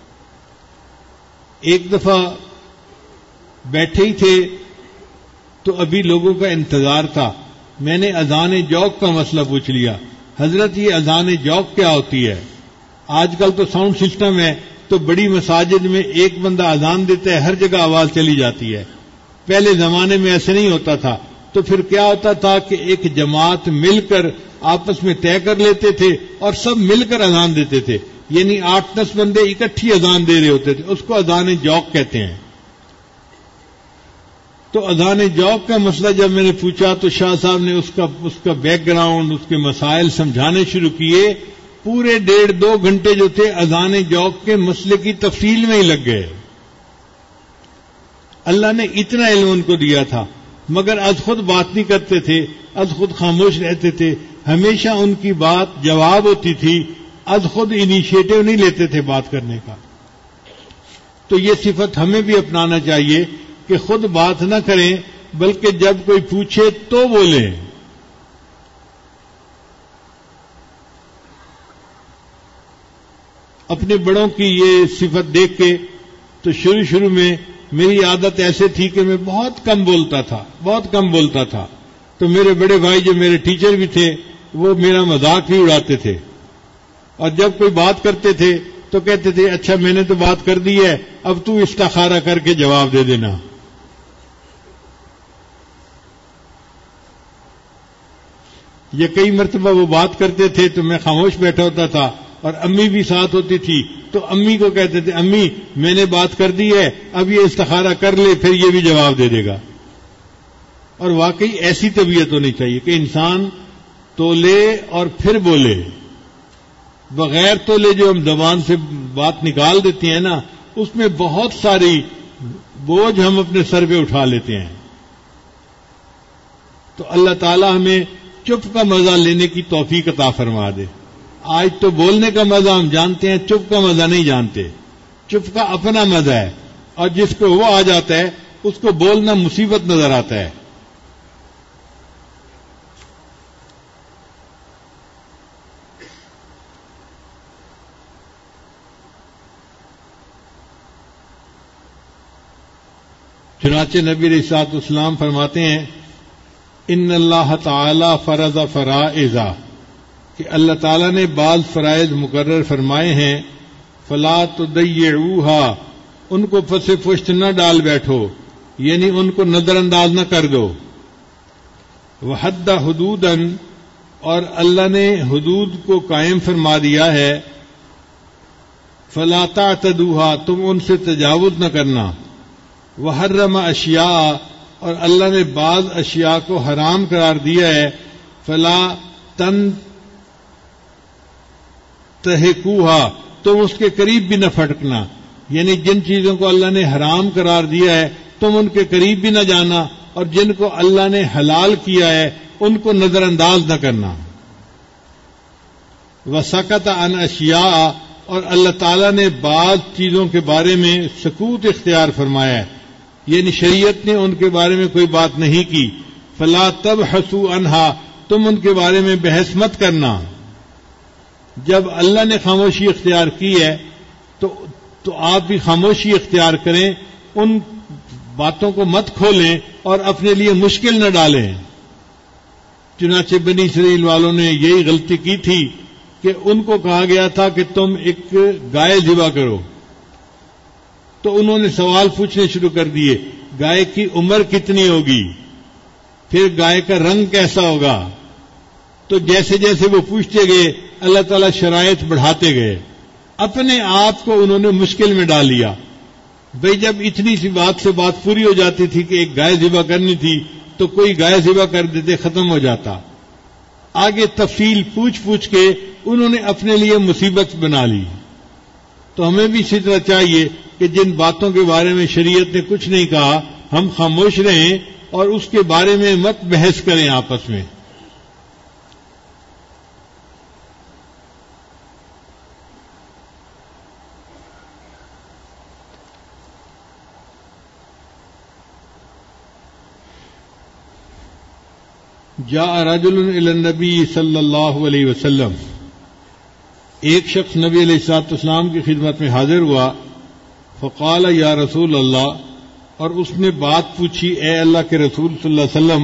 ایک دفعہ بیٹھے ہی تھے تو ابھی لوگوں کا انتظار تھا، میں نے اذان جوق کا مسئلہ پوچھ لیا، حضرت یہ اذان جوق کیا ہوتی ہے؟ آج کل تو ساؤنڈ سسٹم ہے تو بڑی مساجد میں ایک بندہ اذان دیتا ہے، ہر جگہ آواز چلی جاتی ہے، پہلے زمانے میں ایسے نہیں ہوتا تھا۔ تو پھر کیا ہوتا تھا کہ ایک جماعت مل کر آپس میں طے کر لیتے تھے اور سب مل کر اذان دیتے تھے، یعنی 8-10 بندے اکٹھی اذان دے رہے ہوتے تھے، اس کو اذان جوق کہتے ہیں۔ تو اذان جوق کا مسئلہ جب میں نے پوچھا تو شاہ صاحب نے اس کا بیک گراؤنڈ، اس کے مسائل سمجھانے شروع کیے، پورے 1.5-2 گھنٹے جو تھے اذان جوق کے مسئلے کی تفصیل میں ہی لگ گئے۔ اللہ نے اتنا علم ان کو دیا تھا، مگر از خود بات نہیں کرتے تھے، از خود خاموش رہتے تھے، ہمیشہ ان کی بات جواب ہوتی تھی۔ از خود انیشیٹو نہیں لیتے تھے بات کرنے کا. تو یہ صفت ہمیں بھی اپنانا چاہیے کہ خود بات نہ کریں بلکہ جب کوئی پوچھے تو بولیں. اپنے بڑوں کی یہ صفت دیکھ کے تو شروع میں میری عادت ایسے تھی کہ میں بہت کم بولتا تھا. تو میرے بڑے بھائی جو میرے ٹیچر بھی تھے وہ میرا مذاق بھی اڑاتے تھے، اور جب کوئی بات کرتے تھے تو کہتے تھے اچھا میں نے تو بات کر دی ہے، اب تو استخارہ کر کے جواب دے دینا. یہ کئی مرتبہ وہ بات کرتے تھے تو میں خاموش بیٹھا ہوتا تھا، اور امی بھی ساتھ ہوتی تھی تو امی کو کہتے تھے امی میں نے بات کر دی ہے، اب یہ استخارہ کر لے پھر یہ بھی جواب دے دے گا. اور واقعی ایسی طبیعت ہونی چاہیے کہ انسان تولے اور پھر بولے. بغیر تولے جو ہم زبان سے بات نکال دیتے ہیں نا، اس میں بہت ساری بوجھ ہم اپنے سر پہ اٹھا لیتے ہیں. تو اللہ تعالی ہمیں چپ کا مزہ لینے کی توفیق عطا فرما دے. آج تو بولنے کا مزہ ہم جانتے ہیں، چپ کا مزہ نہیں جانتے. چپ کا اپنا مزہ ہے، اور جس کو وہ آ جاتا ہے اس کو بولنا مصیبت نظر آتا ہے. چنانچہ نبی علیہ الصلوۃ والسلام فرماتے ہیں ان اللہ تعالی فرض فرائض، کہ اللہ تعالیٰ نے بعض فرائض مقرر فرمائے ہیں، فلا تضیعوها، ان کو پس پشت نہ ڈال بیٹھو، یعنی ان کو نظر انداز نہ کر دو. وحد حدودا، اور اللہ نے حدود کو قائم فرما دیا ہے، فلا تعتدوها، تم ان سے تجاوز نہ کرنا. وحرم اشیاء، اور اللہ نے بعض اشیاء کو حرام قرار دیا ہے، فلا تنتہکوها، تم اس کے قریب بھی نہ پھٹکنا. یعنی جن چیزوں کو اللہ نے حرام قرار دیا ہے تم ان کے قریب بھی نہ جانا، اور جن کو اللہ نے حلال کیا ہے ان کو نظر انداز نہ کرنا. وسکت عن اشیاء، اور اللہ تعالیٰ نے بعض چیزوں کے بارے میں سکوت اختیار فرمایا ہے، یعنی شریعت نے ان کے بارے میں کوئی بات نہیں کی. فلا تبحثوا عنها، تم ان کے بارے میں بحث مت کرنا. جب اللہ نے خاموشی اختیار کی ہے تو آپ بھی خاموشی اختیار کریں، ان باتوں کو مت کھولیں اور اپنے لیے مشکل نہ ڈالیں. چنانچہ بنی اسرائیل والوں نے یہی غلطی کی تھی کہ ان کو کہا گیا تھا کہ تم ایک گائے ذبح کرو، تو انہوں نے سوال پوچھنے شروع کر دیے، گائے کی عمر کتنی ہوگی، پھر گائے کا رنگ کیسا ہوگا. تو جیسے جیسے وہ پوچھتے گئے اللہ تعالیٰ شرائط بڑھاتے گئے، اپنے آپ کو انہوں نے مشکل میں ڈال لیا. بھئی جب اتنی سی بات سے بات پوری ہو جاتی تھی کہ ایک گائے ذبح کرنی تھی تو کوئی گائے ذبح کر دیتے، ختم ہو جاتا. آگے تفصیل پوچھ کے انہوں نے اپنے لیے مصیبت بنا لی. تو ہمیں بھی اسی طرح چاہیے کہ جن باتوں کے بارے میں شریعت نے کچھ نہیں کہا ہم خاموش رہیں اور اس کے بارے میں مت بحث کریں آپس میں. جاء رجل الى النبی صلی اللہ علیہ وسلم، ایک شخص نبی علیہ الصلوۃ والسلام کی خدمت میں حاضر ہوا. فقال یا رسول اللہ، اور اس نے بات پوچھی اے اللہ کے رسول صلی اللہ علیہ وسلم،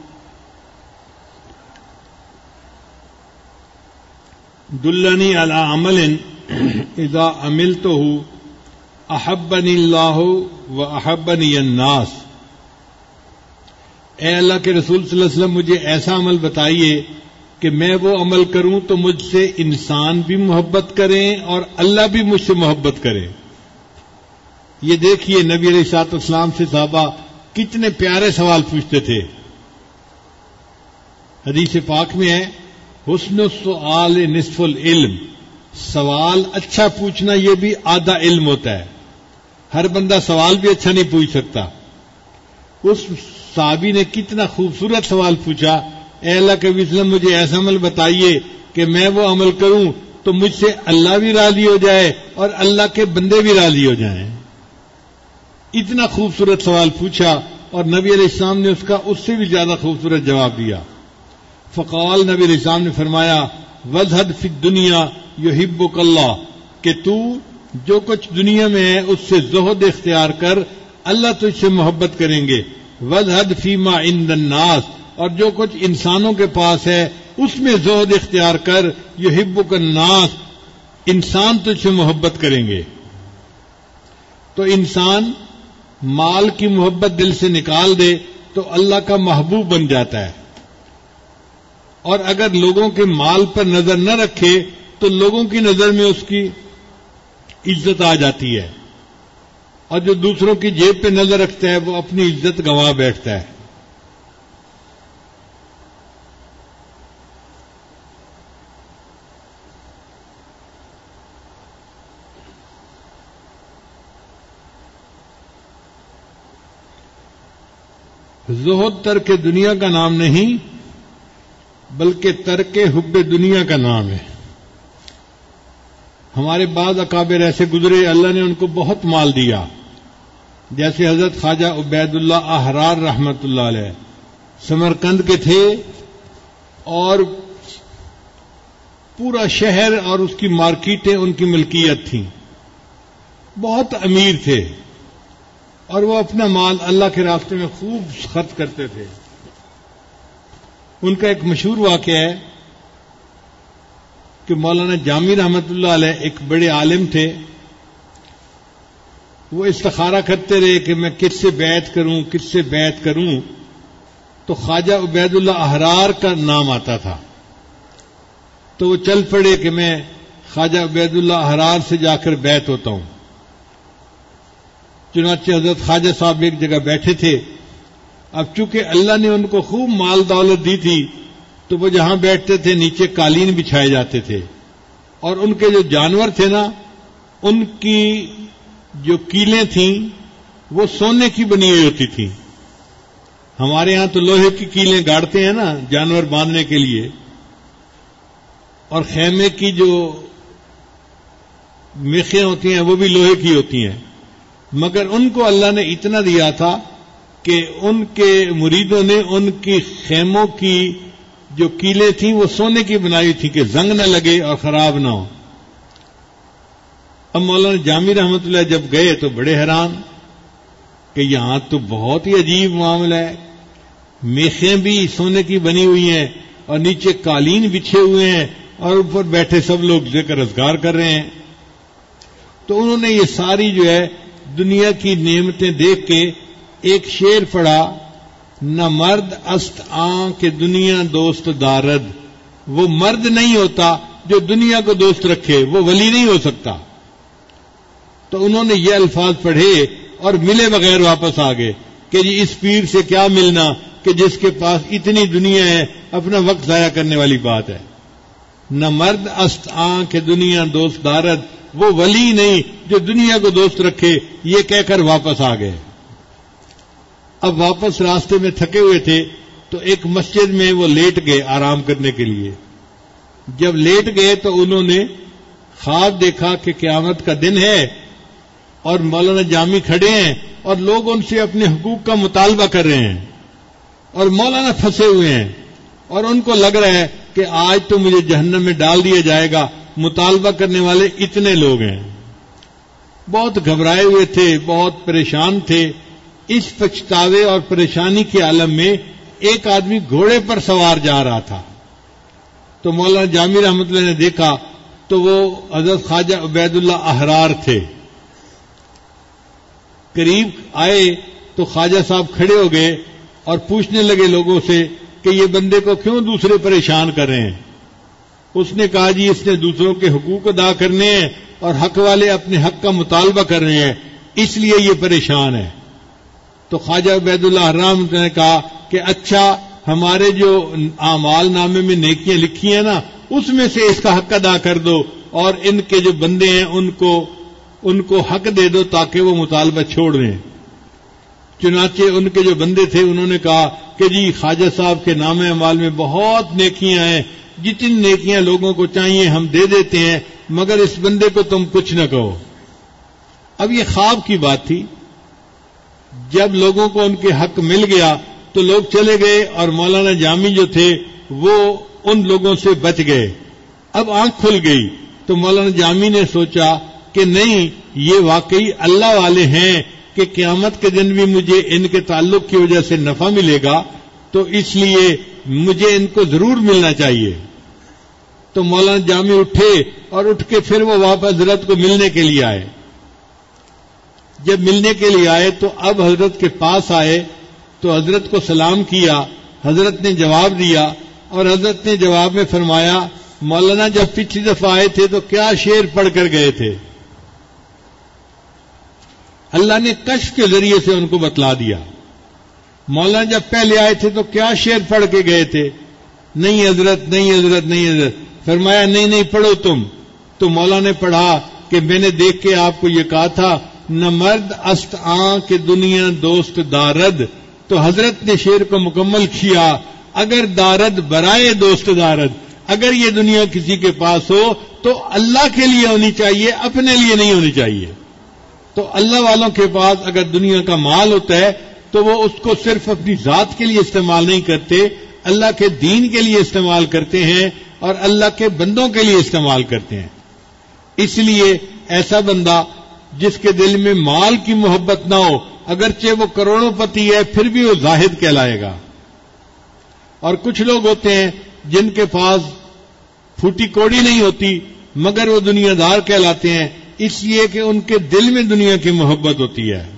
دلنی علی عمل اذا عملتہ احبنی اللہ واحبنی الناس. اے اللہ کے رسول صلی اللہ علیہ وسلم، مجھے ایسا عمل بتائیے کہ میں وہ عمل کروں تو مجھ سے انسان بھی محبت کریں اور اللہ بھی مجھ سے محبت کرے. یہ دیکھیے نبی علیہ الصلوۃ والسلام سے صحابہ کتنے پیارے سوال پوچھتے تھے. حدیث پاک میں ہے حسن السؤال نصف العلم، سوال اچھا پوچھنا یہ بھی آدھا علم ہوتا ہے. ہر بندہ سوال بھی اچھا نہیں پوچھ سکتا. اس صحابی نے کتنا خوبصورت سوال پوچھا، اے اللہ کے وسلم مجھے ایسا عمل بتائیے کہ میں وہ عمل کروں تو مجھ سے اللہ بھی راضی ہو جائے اور اللہ کے بندے بھی راضی ہو جائیں. اتنا خوبصورت سوال پوچھا اور نبی علیہ السلام نے اس سے بھی زیادہ خوبصورت جواب دیا. فقال، نبی علیہ السلام نے فرمایا، وَازْهَدْ فِي الدُّنْيَا يُحِبُّكَ اللَّهُ، کہ تو جو کچھ دنیا میں ہے اس سے زہد اختیار کر، اللہ تجھ سے محبت کریں گے. وَازْهَدْ فِي مَا عِندَ النَّاسِ، اور جو کچھ انسانوں کے پاس ہے اس میں زہد اختیار کر، یحبک الناس، انسان تجھ سے محبت کریں گے. تو انسان مال کی محبت دل سے نکال دے تو اللہ کا محبوب بن جاتا ہے، اور اگر لوگوں کے مال پر نظر نہ رکھے تو لوگوں کی نظر میں اس کی عزت آ جاتی ہے، اور جو دوسروں کی جیب پہ نظر رکھتا ہے وہ اپنی عزت گنوا بیٹھتا ہے. زہد ترک دنیا کا نام نہیں بلکہ ترک حب دنیا کا نام ہے. ہمارے بعض اکابر ایسے گزرے، اللہ نے ان کو بہت مال دیا، جیسے حضرت خواجہ عبید اللہ احرار رحمت اللہ علیہ سمرقند کے تھے، اور پورا شہر اور اس کی مارکیٹیں ان کی ملکیت تھیں، بہت امیر تھے، اور وہ اپنا مال اللہ کے راستے میں خوب خرچ کرتے تھے. ان کا ایک مشہور واقعہ ہے کہ مولانا جامی رحمت اللہ علیہ ایک بڑے عالم تھے، وہ استخارہ کرتے رہے کہ میں کس سے بیعت کروں، کس سے بیعت کروں. تو خواجہ عبید اللہ احرار کا نام آتا تھا، تو وہ چل پڑے کہ میں خواجہ عبید اللہ احرار سے جا کر بیعت ہوتا ہوں. چنانچہ حضرت خواجہ صاحب ایک جگہ بیٹھے تھے. اب چونکہ اللہ نے ان کو خوب مال دولت دی تھی تو وہ جہاں بیٹھتے تھے نیچے قالین بچھائے جاتے تھے، اور ان کے جو جانور تھے نا، ان کی جو کیلیں تھیں وہ سونے کی بنی ہوئی ہوتی تھیں. ہمارے ہاں تو لوہے کی کیلیں گاڑتے ہیں نا جانور باندھنے کے لیے، اور خیمے کی جو میخیں ہوتی ہیں وہ بھی لوہے کی ہوتی ہیں. مگر ان کو اللہ نے اتنا دیا تھا کہ ان کے مریدوں نے ان کی خیموں کی جو کیلیں تھیں وہ سونے کی بنائی تھی کہ زنگ نہ لگے اور خراب نہ ہو. اب مولانا جامی رحمت اللہ جب گئے تو بڑے حیران کہ یہاں تو بہت ہی عجیب معاملہ ہے، میخیں بھی سونے کی بنی ہوئی ہیں اور نیچے قالین بچھے ہوئے ہیں اور اوپر بیٹھے سب لوگ ذکر اذکار کر رہے ہیں. تو انہوں نے یہ ساری جو ہے دنیا کی نعمتیں دیکھ کے ایک شعر پڑھا، نہ مرد است آں کہ دنیا دوست دارد. وہ مرد نہیں ہوتا جو دنیا کو دوست رکھے، وہ ولی نہیں ہو سکتا. تو انہوں نے یہ الفاظ پڑھے اور ملے بغیر واپس آ گئے کہ جی اس پیر سے کیا ملنا کہ جس کے پاس اتنی دنیا ہے، اپنا وقت ضائع کرنے والی بات ہے. نہ مرد است آں کہ دنیا دوست دارد، وہ ولی نہیں جو دنیا کو دوست رکھے، یہ کہہ کر واپس آ گئے. اب واپس راستے میں تھکے ہوئے تھے تو ایک مسجد میں وہ لیٹ گئے آرام کرنے کے لیے. جب لیٹ گئے تو انہوں نے خواب دیکھا کہ قیامت کا دن ہے اور مولانا جامی کھڑے ہیں اور لوگ ان سے اپنے حقوق کا مطالبہ کر رہے ہیں، اور مولانا پھنسے ہوئے ہیں، اور ان کو لگ رہا ہے کہ آج تو مجھے جہنم میں ڈال دیا جائے گا، مطالبہ کرنے والے اتنے لوگ ہیں. بہت گھبرائے ہوئے تھے، بہت پریشان تھے. اس پچھتاوے اور پریشانی کے عالم میں ایک آدمی گھوڑے پر سوار جا رہا تھا. تو مولانا جامی رحمت اللہ نے دیکھا تو وہ حضرت خواجہ عبید اللہ احرار تھے. قریب آئے تو خواجہ صاحب کھڑے ہو گئے اور پوچھنے لگے لوگوں سے کہ یہ بندے کو کیوں دوسرے پریشان کر رہے ہیں. اس نے کہا جی اس نے دوسروں کے حقوق ادا کرنے ہیں اور حق والے اپنے حق کا مطالبہ کر رہے ہیں، اس لیے یہ پریشان ہے. تو خواجہ عبید اللہ احرار نے کہا کہ اچھا ہمارے جو اعمال نامے میں نیکیاں لکھی ہیں نا اس میں سے اس کا حق ادا کر دو، اور ان کے جو بندے ہیں ان کو حق دے دو تاکہ وہ مطالبہ چھوڑ دیں. چنانچہ ان کے جو بندے تھے انہوں نے کہا کہ جی خواجہ صاحب کے نام اعمال میں بہت نیکیاں ہیں، جتنی نیکیاں لوگوں کو چاہیے ہم دے دیتے ہیں، مگر اس بندے کو تم کچھ نہ کہو۔ اب یہ خواب کی بات تھی، جب لوگوں کو ان کے حق مل گیا تو لوگ چلے گئے اور مولانا جامی جو تھے وہ ان لوگوں سے بچ گئے۔ اب آنکھ کھل گئی تو مولانا جامی نے سوچا کہ نہیں، یہ واقعی اللہ والے ہیں کہ قیامت کے دن بھی مجھے ان کے تعلق کی وجہ سے نفع ملے گا، تو اس لیے مجھے ان کو ضرور ملنا چاہیے۔ تو مولانا جامی اٹھے اور اٹھ کے پھر وہ واپس حضرت کو ملنے کے لیے آئے۔ جب ملنے کے لیے آئے تو اب حضرت کے پاس آئے تو حضرت کو سلام کیا، حضرت نے جواب دیا اور حضرت نے جواب میں فرمایا، مولانا جب پچھلی دفعہ آئے تھے تو کیا شعر پڑھ کر گئے تھے؟ اللہ نے کشف کے ذریعے سے ان کو بتلا دیا۔ مولانا جب پہلے آئے تھے تو کیا شعر پڑھ کے گئے تھے؟ نہیں حضرت، نہیں حضرت، نہیں حضرت۔ فرمایا نہیں پڑھو تم۔ تو مولانا نے پڑھا کہ میں نے دیکھ کے آپ کو یہ کہا تھا، نہ مرد است آں کہ دنیا دوست دارد۔ تو حضرت نے شعر کو مکمل کیا، اگر دارد برائے دوست دارد، اگر یہ دنیا کسی کے پاس ہو تو اللہ کے لیے ہونی چاہیے، اپنے لیے نہیں ہونی چاہیے۔ تو اللہ والوں کے پاس اگر دنیا کا مال ہوتا ہے تو وہ اس کو صرف اپنی ذات کے لیے استعمال نہیں کرتے، اللہ کے دین کے لیے استعمال کرتے ہیں اور اللہ کے بندوں کے لیے استعمال کرتے ہیں۔ اس لیے ایسا بندہ جس کے دل میں مال کی محبت نہ ہو، اگرچہ وہ کروڑوں پتی ہے پھر بھی وہ زاہد کہلائے گا۔ اور کچھ لوگ ہوتے ہیں جن کے پاس پھوٹی کوڑی نہیں ہوتی مگر وہ دنیا دار کہلاتے ہیں، اس لیے کہ ان کے دل میں دنیا کی محبت ہوتی ہے۔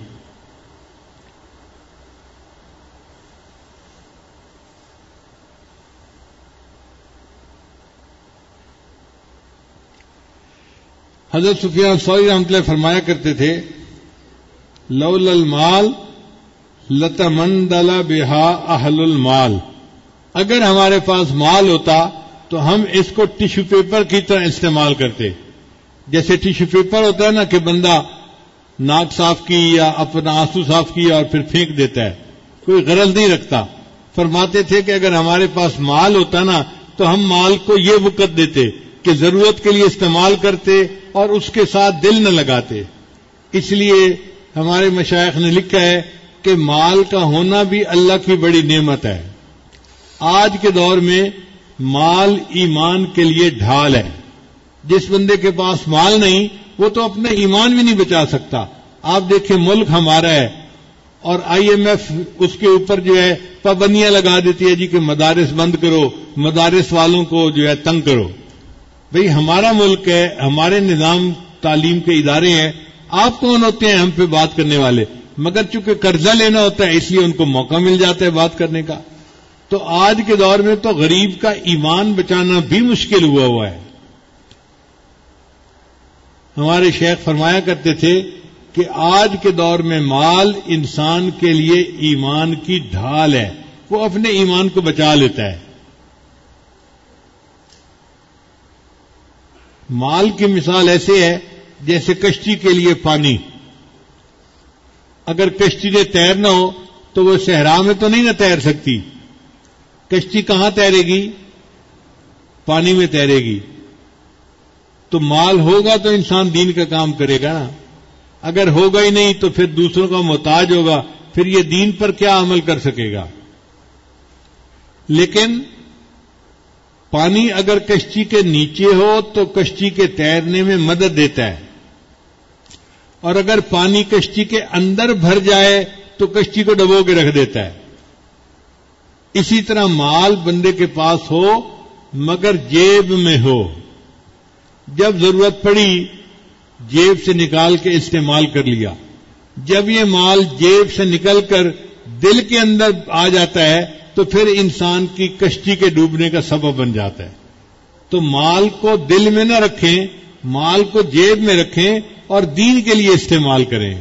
حضرت سفیان ثوری رحمۃ اللہ فرمایا کرتے تھے، لولا المال لتمندل بہا اہل المال۔ اگر ہمارے پاس مال ہوتا تو ہم اس کو ٹیشو پیپر کی طرح استعمال کرتے۔ جیسے ٹیشو پیپر ہوتا ہے نا کہ بندہ ناک صاف کی یا اپنا آنسو صاف کیا اور پھر پھینک دیتا ہے، کوئی غرض نہیں رکھتا۔ فرماتے تھے کہ اگر ہمارے پاس مال ہوتا نا تو ہم مال کو یہ وقت دیتے کہ ضرورت کے لیے استعمال کرتے اور اس کے ساتھ دل نہ لگاتے۔ اس لیے ہمارے مشائخ نے لکھا ہے کہ مال کا ہونا بھی اللہ کی بڑی نعمت ہے۔ آج کے دور میں مال ایمان کے لیے ڈھال ہے۔ جس بندے کے پاس مال نہیں وہ تو اپنا ایمان بھی نہیں بچا سکتا۔ آپ دیکھیں ملک ہمارا ہے اور IMF اس کے اوپر جو ہے پابندیاں لگا دیتی ہے جی کہ مدارس بند کرو، مدارس والوں کو جو ہے تنگ کرو۔ بھئی ہمارا ملک ہے، ہمارے نظام تعلیم کے ادارے ہیں، آپ کون ہوتے ہیں ہم پہ بات کرنے والے؟ مگر چونکہ قرضہ لینا ہوتا ہے اس لیے ان کو موقع مل جاتا ہے بات کرنے کا۔ تو آج کے دور میں تو غریب کا ایمان بچانا بھی مشکل ہوا ہے۔ ہمارے شیخ فرمایا کرتے تھے کہ آج کے دور میں مال انسان کے لیے ایمان کی ڈھال ہے، وہ اپنے ایمان کو بچا لیتا ہے۔ مال کی مثال ایسے ہے جیسے کشتی کے لیے پانی۔ اگر کشتی نے تیرنا ہو تو وہ صحرا میں تو نہیں نہ تیر سکتی، کشتی کہاں تیرے گی؟ پانی میں تیرے گی۔ تو مال ہوگا تو انسان دین کا کام کرے گا نا، اگر ہوگا ہی نہیں تو پھر دوسروں کا محتاج ہوگا، پھر یہ دین پر کیا عمل کر سکے گا؟ لیکن پانی اگر کشتی کے نیچے ہو تو کشتی کے تیرنے میں مدد دیتا ہے، اور اگر پانی کشتی کے اندر بھر جائے تو کشتی کو ڈبو کے رکھ دیتا ہے۔ اسی طرح مال بندے کے پاس ہو مگر جیب میں ہو، جب ضرورت پڑی جیب سے نکال کے استعمال کر لیا، جب یہ مال جیب سے نکل کر دل کے اندر آ جاتا ہے تو پھر انسان کی کشتی کے ڈوبنے کا سبب بن جاتا ہے۔ تو مال کو دل میں نہ رکھیں، مال کو جیب میں رکھیں اور دین کے لیے استعمال کریں۔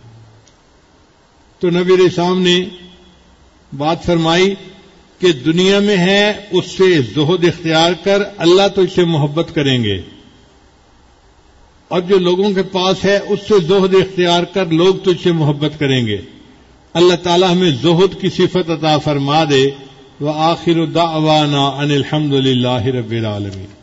تو نبی علیہ السلام نے بات فرمائی کہ دنیا میں ہے اس سے زہد اختیار کر، اللہ تو اس سے محبت کریں گے، اور جو لوگوں کے پاس ہے اس سے زہد اختیار کر، لوگ تجھ سے محبت کریں گے۔ اللہ تعالیٰ ہمیں زہد کی صفت عطا فرما دے وآخر دعوانا ان الحمد للہ رب العالمین.